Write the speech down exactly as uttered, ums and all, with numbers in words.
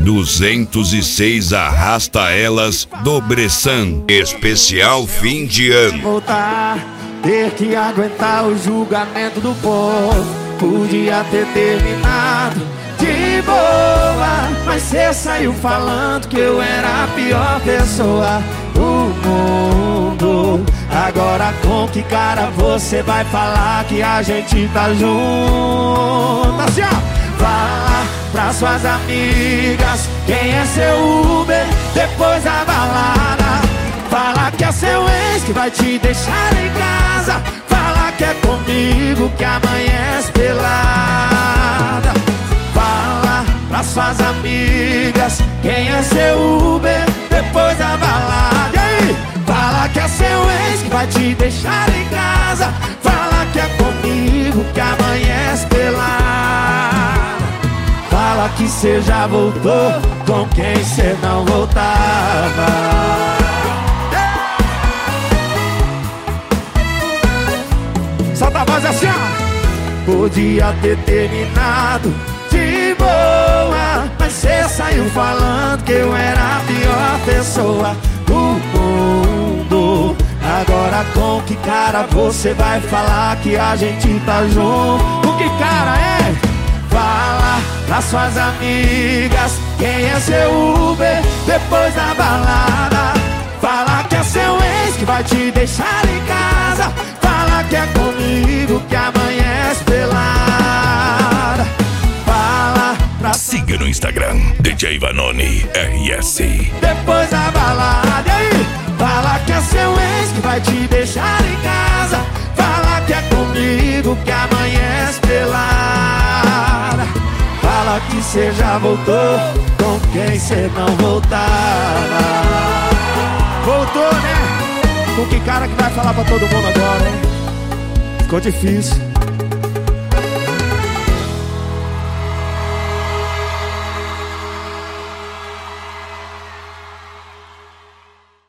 duzentos e seis Arrasta Elas do Bressan. Especial fim de ano. Voltar, ter que aguentar o julgamento do povo. Podia ter terminado de boa, mas cê saiu falando que eu era a pior pessoa do mundo. Agora com que cara você vai falar que a gente tá junto? Assim, ó. Fala pra suas amigas quem é seu Uber depois da balada. Fala que é seu ex que vai te deixar em casa. Fala que é comigo que amanhece pelada. Fala pra suas amigas quem é seu Uber depois da balada. E aí? Fala que é seu ex que vai te deixar em casa. Fala que é comigo que amanhece pelada. Fala que cê já voltou com quem cê não voltava. Solta a voz assim, ó. Podia ter terminado de boa, mas cê saiu falando que eu era a pior pessoa do mundo. Agora com que cara você vai falar que a gente tá junto? Com que cara é? Fala pra suas amigas quem é seu Uber depois da balada. Fala que é seu ex que vai te deixar em casa. Fala que é comigo que amanhece pelada. Fala pra... Siga no Instagram D J Vanoni R S. Depois da balada, e aí? Fala que é seu ex que vai te deixar em casa. Fala que é comigo que amanhece pelada. Fala que cê já voltou com quem cê não voltava. Voltou, né? Com que cara que vai falar pra todo mundo agora, hein? Ficou difícil.